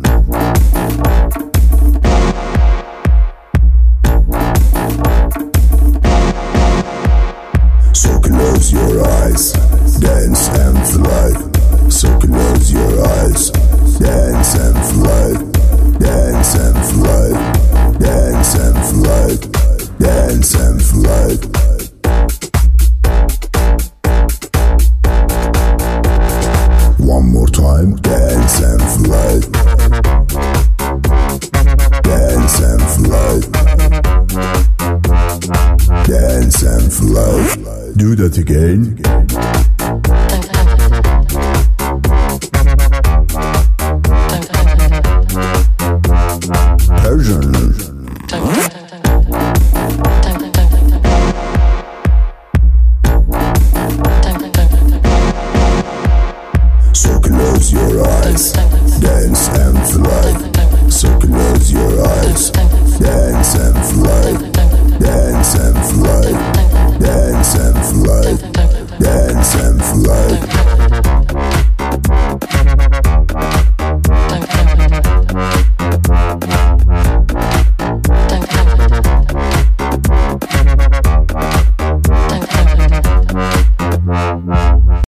So close your eyes, dance and fly. So close your eyes, dance and fly. Dance and fly, dance and fly, dance and fly. One more time, dance and fly. Dance and fly. Dance and fly. Do that again.